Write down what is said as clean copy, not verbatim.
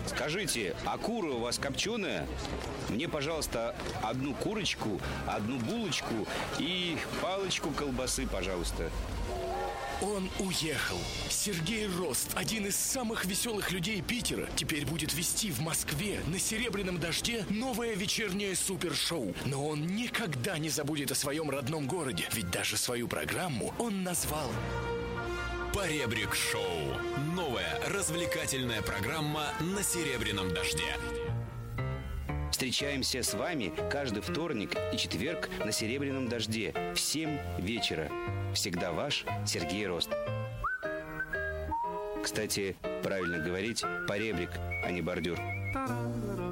Скажите, а кура у вас копченая? Мне, пожалуйста, одну курочку, одну булочку и палочку колбасы, пожалуйста. Он уехал. Сергей Рост, один из самых веселых людей Питера, теперь будет вести в Москве на «Серебряном дожде» новое вечернее супершоу. Но он никогда не забудет о своем родном городе, ведь даже свою программу он назвал «Поребрик Шоу». Новая развлекательная программа на «Серебряном дожде». Встречаемся с вами каждый вторник и четверг на «Серебряном дожде» в 7 вечера. Всегда ваш Сергей Рост. Кстати, правильно говорить поребрик, а не бордюр.